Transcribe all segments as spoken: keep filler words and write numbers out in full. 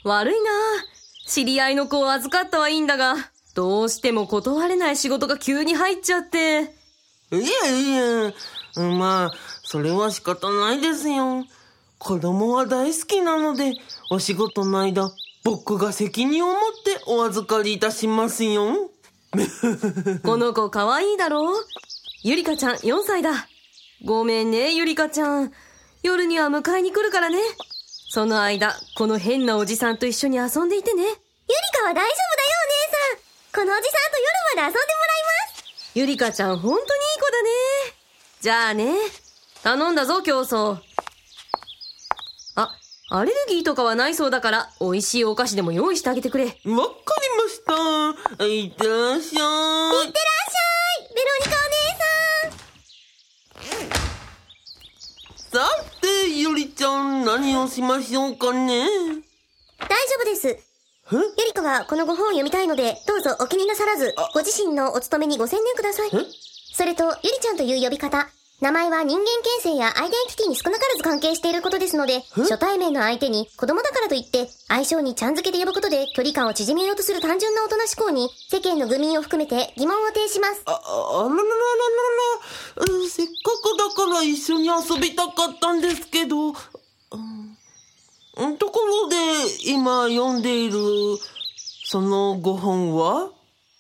悪いな。知り合いの子を預かったはいいんだが、どうしても断れない仕事が急に入っちゃって。 いやいや、まあ、それは仕方ないですよ。子供は大好きなので、お仕事の間、僕が責任を持ってお預かりいたしますよ。 この子かわいいだろう。ゆりかちゃんよんさいだ。ごめんね、ゆりかちゃん。夜には迎えに来るからね。その間、この変なおじさんと一緒に遊んでいてね。ゆりかは大丈夫だよ、お姉さん。このおじさんと夜まで遊んでもらいます。 ゆりかちゃん、ほんとにいい子だね。じゃあね。頼んだぞ、競争。あ、アレルギーとかはないそうだから、美味しいお菓子でも用意してあげてくれ。わかりました。いってらっしゃい。いってらっしゃい、ベロニカお姉さん。 さて、ゆりちゃん、何をしましょうかね。 大丈夫です。ゆりかはこのご本を読みたいので、どうぞお気になさらず、ご自身のお勤めにご専念ください。それと、ゆりちゃんという呼び方、名前は人間形成やアイデンティティに少なからず関係していることですので、初対面の相手に子供だからといって相性にちゃん付けで呼ぶことで距離感を縮めようとする単純な大人思考に世間の愚民を含めて疑問を呈します。 あ、あらららららら、せっかくだから一緒に遊びたかったんですけど、うん、ところで今読んでいるそのご本は？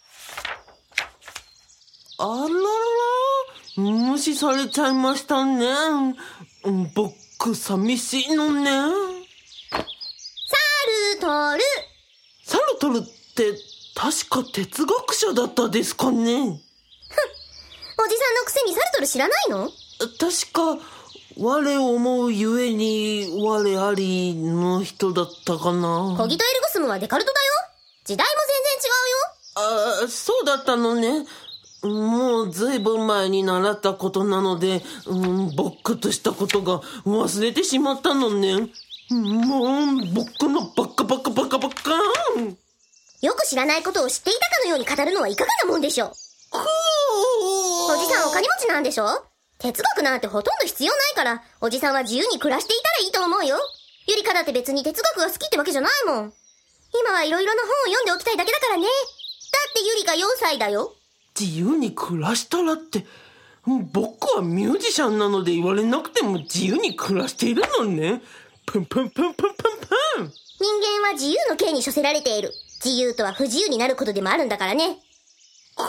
あららら、無視されちゃいましたね。僕、寂しいのね。 サルトル。 サルトルって、確か哲学者だったですかね。ふん、おじさんのくせにサルトル知らないの？ 確か、我思うゆえに、我ありの人だったかな。 コギトエルゴスムはデカルトだよ。時代も全然違うよ。ああ、そうだったのね。もうずいぶん前に習ったことなので、うん、ぼっくとしたことが忘れてしまったのね。もう、僕のバカバカバカバカ。 よく知らないことを知っていたかのように語るのはいかがなもんでしょう。おじさんお金持ちなんでしょ。哲学なんてほとんど必要ないから、おじさんは自由に暮らしていたらいいと思うよ。ゆりかだって別に哲学が好きってわけじゃないもん。今はいろいろな本を読んでおきたいだけだからね。だってゆりかよんさいだよ。 自由に暮らしたらって、僕はミュージシャンなので言われなくても自由に暮らしているのね。プンプンプンプンプンプン。 人間は自由の刑に処せられている。自由とは不自由になることでもあるんだからね。 くー。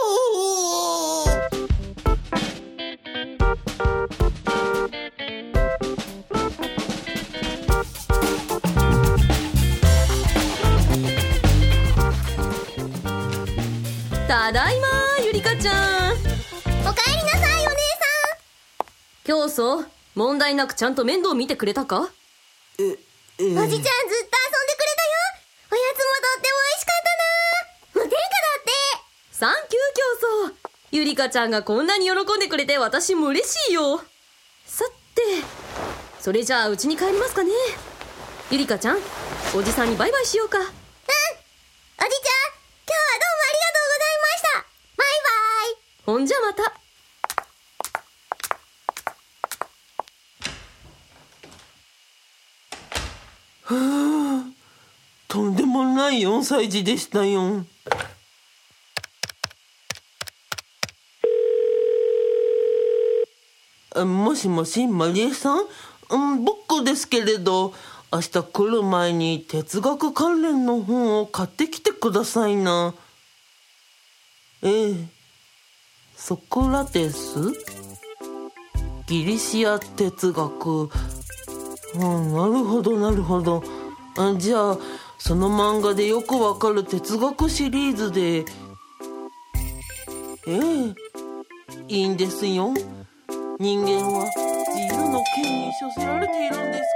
ただいまー、ゆりかちゃん。 おかえりなさい、お姉さん。 競争、問題なくちゃんと面倒見てくれたか？ え、えー、 おじちゃんずっと遊んでくれたよ。おやつもとっても美味しかったな。無添加だって。 サンキュー競争。ゆりかちゃんがこんなに喜んでくれて私も嬉しいよ。さて、それじゃあうちに帰りますかね。ゆりかちゃん、おじさんにバイバイしようか。うん、おじちゃん、 今日はどうもありがとうございました。バイバイ。 ほんじゃまた。 はあ、とんでもないよんさい児でしたよ。もしもし、マリエさん、うん、僕ですけれど、明日来る前に哲学関連の本を買ってきてくださいな。ええ、ソクラテス、ギリシア哲学。うん、なるほどなるほど。あ、じゃあその漫画でよくわかる哲学シリーズで。ええ、いいんですよ。人間は自由の権に処せられているんです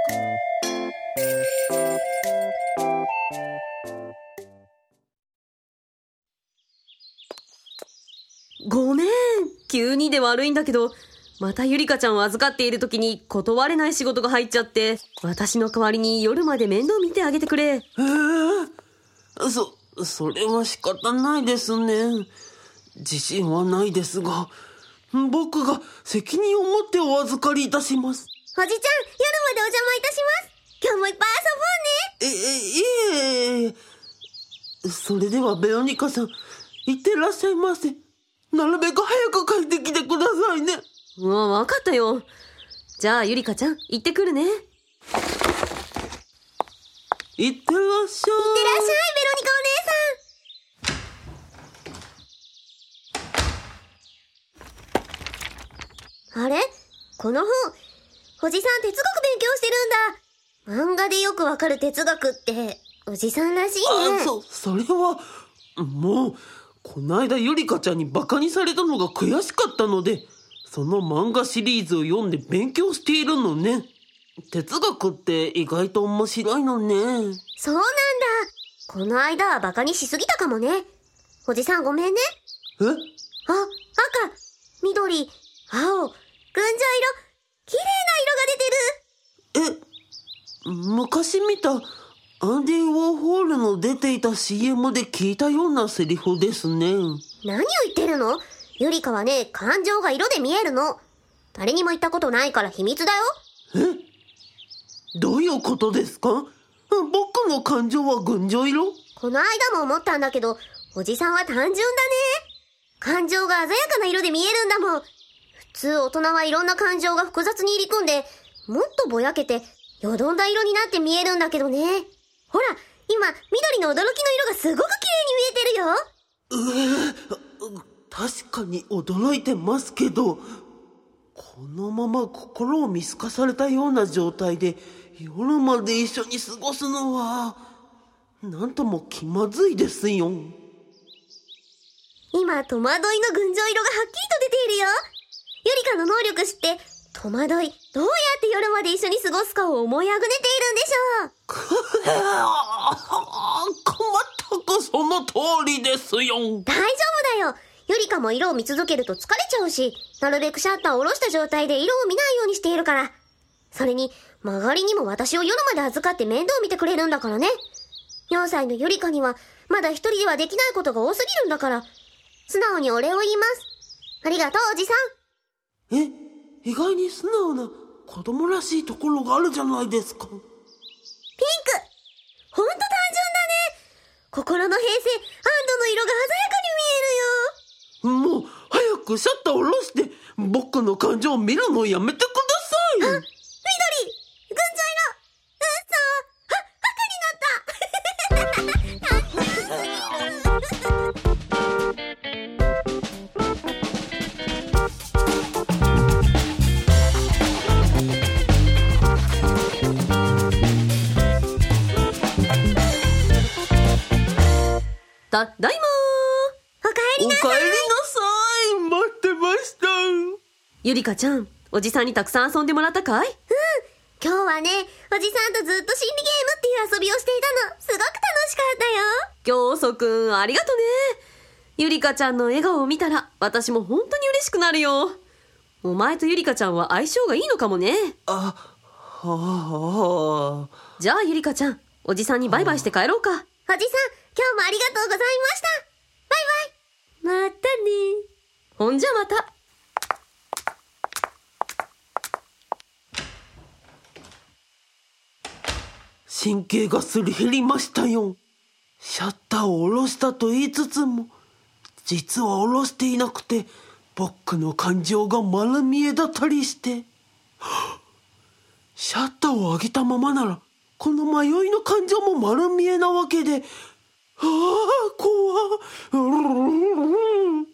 か。ごめん、急にで悪いんだけど、またゆりかちゃんを預かっている時に断れない仕事が入っちゃって、私の代わりに夜まで面倒見てあげてくれ。 ええ、そ、それは仕方ないですね。自信はないですが、僕が責任を持ってお預かりいたします。 おじちゃん、夜までお邪魔いたします。今日もいっぱい遊ぼうね。 え、え、いそれではベロニカさん、いってらっしゃいませ。なるべく早く帰ってきてくださいね。 うわ、わかったよ。じゃあゆりかちゃん、行ってくるね。 いってらっしゃい。いってらっしゃい、ベロニカお姉さん。あれ？この本、おじさん哲学勉強してるんだ。漫画でよくわかる哲学って、おじさんらしいね。 あ、そ、それは、もう、こないだゆりかちゃんにバカにされたのが悔しかったので、その漫画シリーズを読んで勉強しているのね。哲学って意外と面白いのね。 そうなんだ。この間はバカにしすぎたかもね。おじさんごめんね。 え？ あ、赤、緑、青、群青色、綺麗な色が出てる。 え、昔見たアンディ・ウォーホールの出ていた シーエム で聞いたようなセリフですね。 何を言ってるの？ゆりかはね、感情が色で見えるの。誰にも言ったことないから秘密だよ。 え？どういうことですか？僕の感情は群青色？ この間も思ったんだけど、おじさんは単純だね。感情が鮮やかな色で見えるんだもん。普通大人はいろんな感情が複雑に入り組んで、もっとぼやけて、よどんだ色になって見えるんだけどね。ほら、今、緑の驚きの色がすごく綺麗に見えてるよ。 うえ、確かに驚いてますけど、このまま心を見透かされたような状態で夜まで一緒に過ごすのは、なんとも気まずいですよ。 今、戸惑いの群青色がはっきりと出ているよ。ゆりかの能力知って、戸惑い、どうやって夜まで一緒に過ごすかを思いあぐねているんでしょう。 くへ全くその通りですよ。 大丈夫だよ。ゆりかも色を見続けると疲れちゃうし、なるべくシャッターを下ろした状態で色を見ないようにしているから。それに、周りにも私を夜まで預かって面倒見てくれるんだからね。よんさいのゆりかには、まだ一人ではできないことが多すぎるんだから、素直にお礼を言います。ありがとう、おじさん。 え、意外に素直な子供らしいところがあるじゃないですか。 ピンク！ほんと単純だね。心の平静、安堵の色が鮮やかに見えるよ。 もう、早くシャッターを下ろして、僕の感情を見るのをやめてください。 あ、緑、群青色、うっそ、あ、赤になった。 ただいまおかえりなさい。 おかえりなさい。待ってました。 ゆりかちゃん、おじさんにたくさん遊んでもらったかい？ 今日はね、おじさんとずっと心理ゲームっていう遊びをしていたの。すごく楽しかったよ。 教祖くん、ありがとね。ゆりかちゃんの笑顔を見たら、私も本当に嬉しくなるよ。お前とゆりかちゃんは相性がいいのかもね。 あ、はあ。 じゃあゆりかちゃん、おじさんにバイバイして帰ろうか。 おじさん、今日もありがとうございました。バイバイ。またね。 ほんじゃまた。 神経がすり減りましたよ。シャッターを下ろしたと言いつつも、実は下ろしていなくて、僕の感情が丸見えだったりして。シャッターを上げたままなら、この迷いの感情も丸見えなわけで、ああ、怖っ。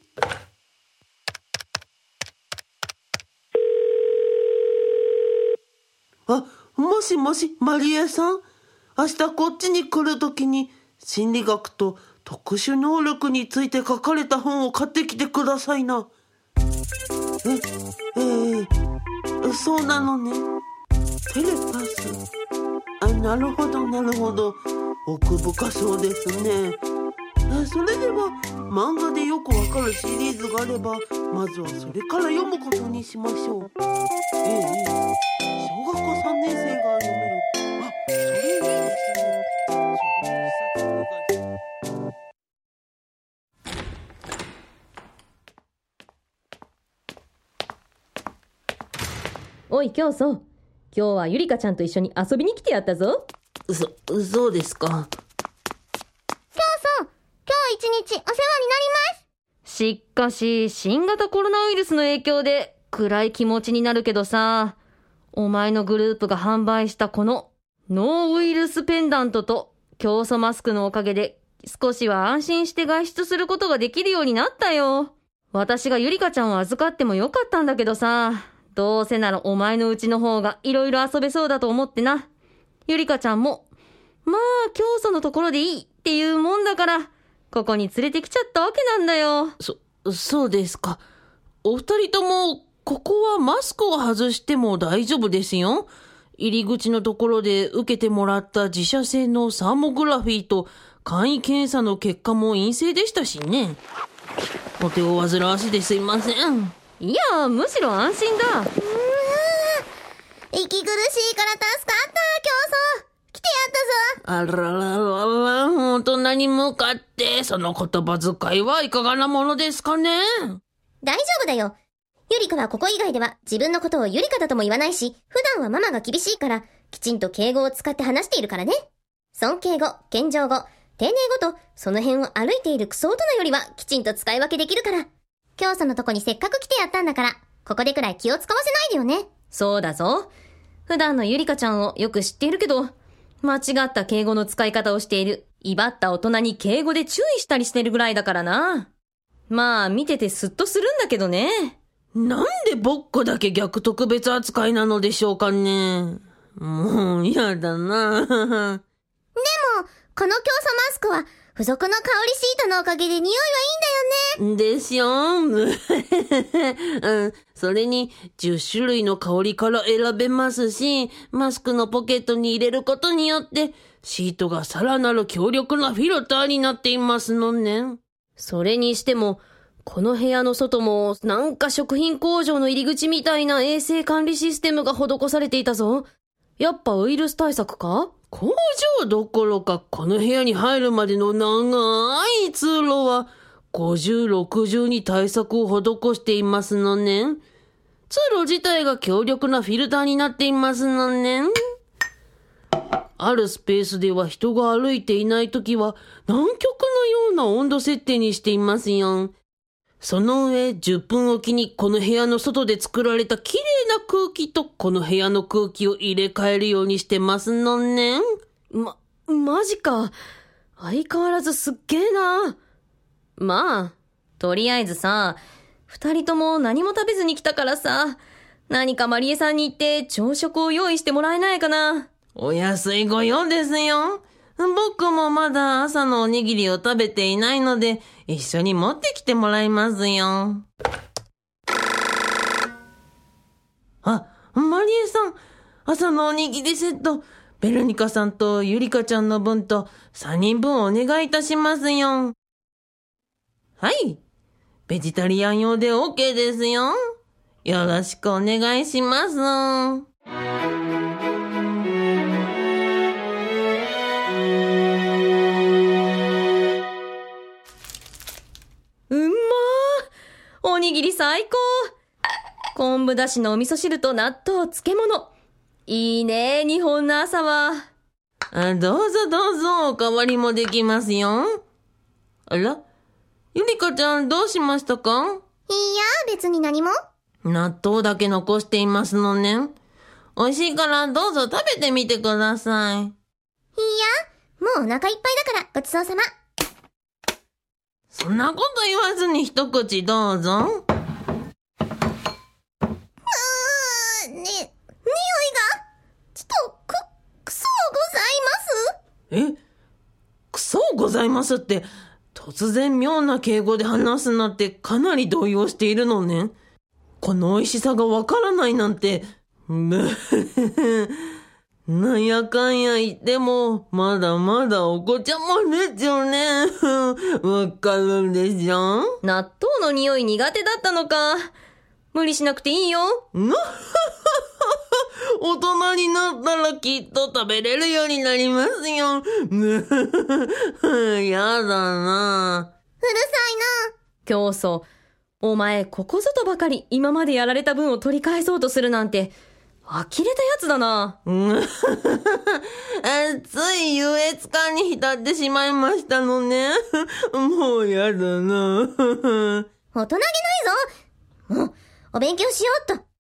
あ、もしもし、マリエさん。明日こっちに来るときに、心理学と特殊能力について書かれた本を買ってきてくださいな。え、えー、そうなのね。テレパス。あ、なるほど、なるほど。奥深そうですね。それでは漫画でよくわかるシリーズがあれば、まずはそれから読むことにしましょう。ええ、小学校さんねん生が読める。あ、それいいですね。その一冊お願いします。 おい教祖、今日はゆりかちゃんと一緒に遊びに来てやったぞ。 そ、そうですか。 教祖、 一日お世話になります。 しかし、新型コロナウイルスの影響で暗い気持ちになるけどさ、お前のグループが販売したこのノーウイルスペンダントと競争マスクのおかげで少しは安心して外出することができるようになったよ。私がゆりかちゃんを預かってもよかったんだけどさ、どうせならお前のうちの方がいろいろ遊べそうだと思ってな。ゆりかちゃんも、まあ競争のところでいいっていうもんだから、ここに連れてきちゃったわけなんだよ。 そ、そうですか。お二人とも、ここはマスクを外しても大丈夫ですよ。入り口のところで受けてもらった自社製のサーモグラフィーと簡易検査の結果も陰性でしたしね。お手を煩わしですいません。 いや、むしろ安心だ。 うーん、息苦しいから助かった、競争。来てやったぞ。 あらららら、大人に向かってその言葉遣いはいかがなものですかね。 大丈夫だよ。ゆりかはここ以外では自分のことをゆりかだとも言わないし、普段はママが厳しいから、きちんと敬語を使って話しているからね。尊敬語、謙譲語、丁寧語と、その辺を歩いているクソ大人よりはきちんと使い分けできるから。教祖のとこにせっかく来てやったんだから、ここでくらい気を使わせないでよね。 そうだぞ。普段のゆりかちゃんをよく知っているけど、間違った敬語の使い方をしている、威張った大人に敬語で注意したりしてるぐらいだからな。まあ、見ててスッとするんだけどね。 なんで僕っ子だけ逆特別扱いなのでしょうかね。もう、やだな。 でも、この競争マスクは、付属の香りシートのおかげで匂いはいいんだよね。 でしょうん。それに、じゅっしゅるいの香りから選べますし、マスクのポケットに入れることによって、シートがさらなる強力なフィルターになっていますのね。 それにしても、この部屋の外もなんか食品工場の入り口みたいな衛生管理システムが施されていたぞ。やっぱウイルス対策か？ 工場どころかこの部屋に入るまでの長い通路はごじゅう、ろくじゅうに対策を施していますのね。通路自体が強力なフィルターになっていますのね。あるスペースでは人が歩いていないときは南極のような温度設定にしていますよ。その上、じゅっぷんおきにこの部屋の外で作られた綺麗な空気とこの部屋の空気を入れ替えるようにしてますのね。 ま、マジか。相変わらずすっげえな。まあ、とりあえずさ、二人とも何も食べずに来たからさ、何かマリエさんに言って朝食を用意してもらえないかな。 お安いご用ですよ。僕もまだ朝のおにぎりを食べていないので、一緒に持ってきてもらいますよ。あ、マリエさん、朝のおにぎりセット、ベルニカさんとユリカちゃんの分とさんにんぶんお願いいたしますよ。はい、ベジタリアン用で OK ですよ。よろしくお願いします。 おにぎり最高。昆布だしのお味噌汁と納豆、漬物。いいね、日本の朝は。 あ、どうぞどうぞ、おかわりもできますよ。あら、ゆりかちゃんどうしましたか？ いいや、別に何も。 納豆だけ残していますのね。美味しいからどうぞ食べてみてください。 いいや、もうお腹いっぱいだからごちそうさま。 そんなこと言わずに一口どうぞ。 うーん、ね、匂いが、ちょっと、く、くそございます？ え？くそございますって、突然妙な敬語で話すなんてかなり動揺しているのね。この美味しさがわからないなんて、むなんやかんや言っても、まだまだお子ちゃまですよね。わかるんでしょ？ 納豆の匂い苦手だったのか。無理しなくていいよ。 大人になったらきっと食べれるようになりますよ。やだな。 うるさいな。 競争。お前、ここぞとばかり今までやられた分を取り返そうとするなんて、 呆れたやつだな。 うんつい優越感に浸ってしまいましたのね。もうやだな。 大人げないぞ。もう、お勉強しようっと。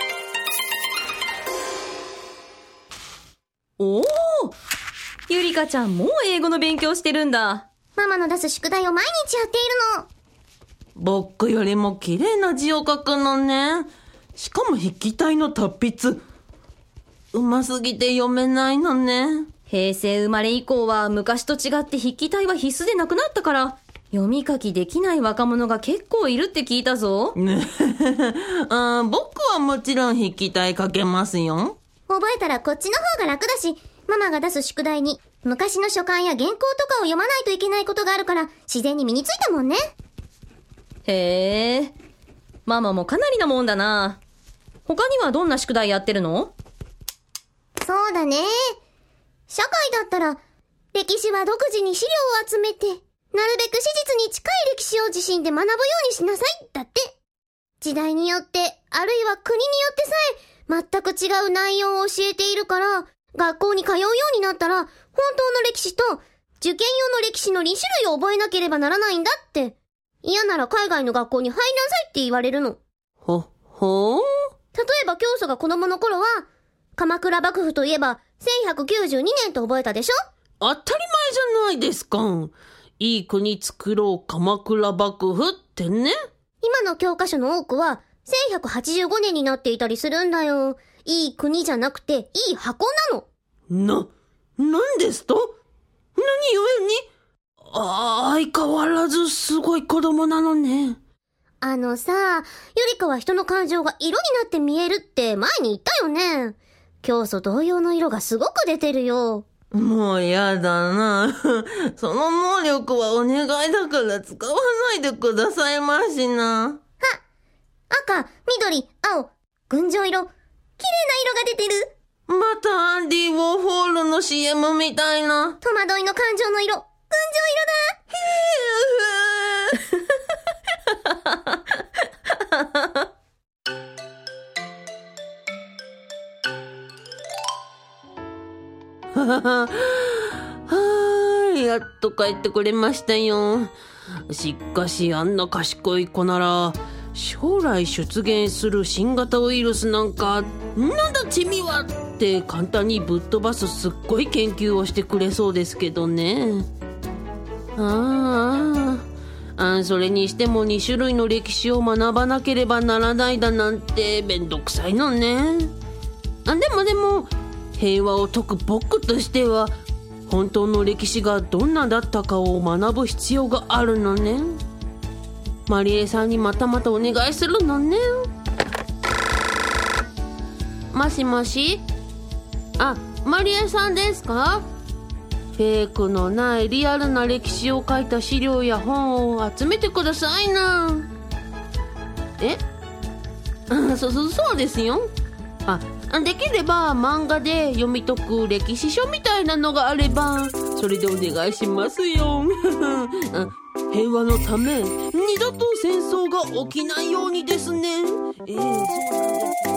おー、ゆりかちゃんもう英語の勉強してるんだ。 ママの出す宿題を毎日やっているの。 僕よりも綺麗な字を書くのね。しかも筆記体の達筆。うますぎて読めないのね。 平成生まれ以降は昔と違って筆記体は必須でなくなったから、読み書きできない若者が結構いるって聞いたぞ。 ねあ僕はもちろん筆記体書けますよ。 覚えたらこっちの方が楽だし、ママが出す宿題に昔の書簡や原稿とかを読まないといけないことがあるから自然に身についたもんね。 へえ、ママもかなりなもんだな。他にはどんな宿題やってるの？ そうだね。社会だったら、歴史は独自に資料を集めて、なるべく史実に近い歴史を自身で学ぶようにしなさい、だって。時代によって、あるいは国によってさえ、全く違う内容を教えているから、学校に通うようになったら、本当の歴史と、受験用の歴史のに種類を覚えなければならないんだって。嫌なら海外の学校に入りなさいって言われるの。 ほ、ほー？ 例えば教祖が子供の頃は、鎌倉幕府といえばせんひゃくきゅうじゅうにねんと覚えたでしょ？ 当たり前じゃないですか。いい国作ろう鎌倉幕府ってね。 今の教科書の多くはせんひゃくはちじゅうごねんになっていたりするんだよ。いい国じゃなくていい箱なの。 な、なんですと？何故に？あ、相変わらずすごい子供なのね。 あのさ、ゆりかは人の感情が色になって見えるって前に言ったよね。教祖同様の色がすごく出てるよ。 もうやだな。その能力はお願いだから使わないでくださいましな。 は、赤、緑、青、群青色、綺麗な色が出てる。 またアンディ・ウォーホールの シーエム みたいな。 戸惑いの感情の色、群青色だ。 はーい、やっと帰ってくれましたよ。しかしあんな賢い子なら将来出現する新型ウイルスなんかなんだチミはって簡単にぶっ飛ばすすっごい研究をしてくれそうですけどね。ああ、あそれにしてもに種類の歴史を学ばなければならないだなんてめんどくさいのね。あでもでも平和を説く僕としては本当の歴史がどんなだったかを学ぶ必要があるのね。マリエさんにまたまたお願いするのね。もしもし、あ、マリエさんですか？フェイクのないリアルな歴史を書いた資料や本を集めてくださいな。えあそ、そ、そうですよ。あ、できれば漫画で読み解く歴史書みたいなのがあればそれでお願いしますよ。平和のため二度と戦争が起きないようにですね。えー、そうなんです。